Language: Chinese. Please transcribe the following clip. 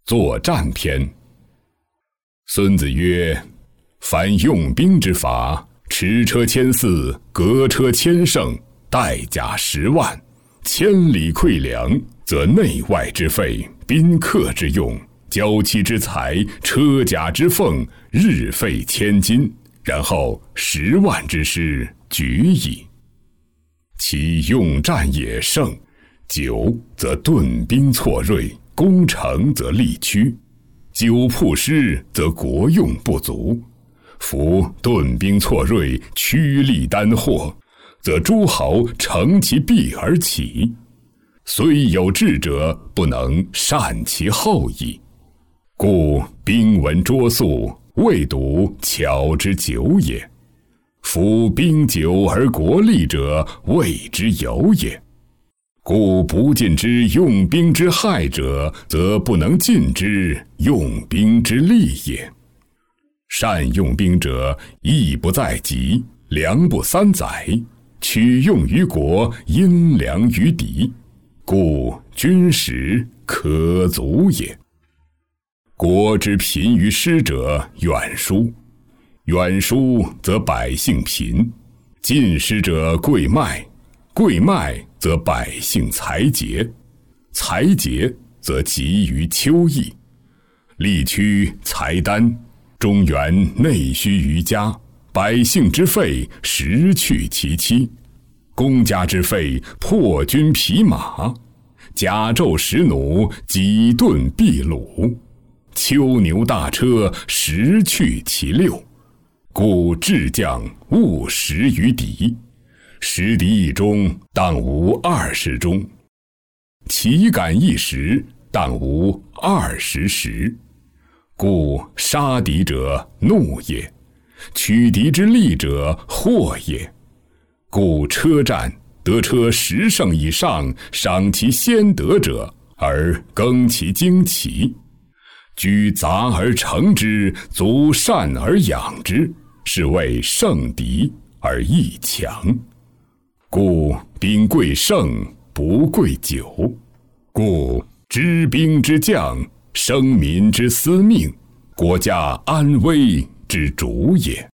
作战篇。孙子曰：凡用兵之法，驰车千驷，革车千乘，带甲10万，千里馈粮，则内外之费，宾客之用，交期之财，车甲之奉，日费千金，然后10万之师，举矣。其用战也胜，久则顿兵错锐，攻城则力屈，久曝师则国用不足。夫顿兵错锐，趋利单获，则诸侯乘其弊而起，虽有智者，不能善其后矣。故兵闻拙速，未睹巧之久也。夫兵久而国利者，谓之有也。故不尽之用兵之害者，则不能尽之用兵之利也。善用兵者，义不在己，粮不3载，取用于国，因粮于敌，故军使可足也。国之贫于师者，远疏，远疏则百姓贫，近师者贵卖，贵卖则百姓财竭，财竭则急于秋邑，力屈财单，中原内需于家，百姓之费，食去其妻，公家之费，破军匹马，甲胄10弩，几盾秘虏，秋牛大车，食去其6。故智将勿食于敌，食敌一中，当无20中；岂敢一时，当无20时。故杀敌者怒也，取敌之利者祸也。故车战得车10胜以上，赏其先得者，而更其精奇。居杂而成之，足善而养之，是谓胜敌而益强。故兵贵胜，不贵久。故知兵之将，生民之司命，国家安危之主也。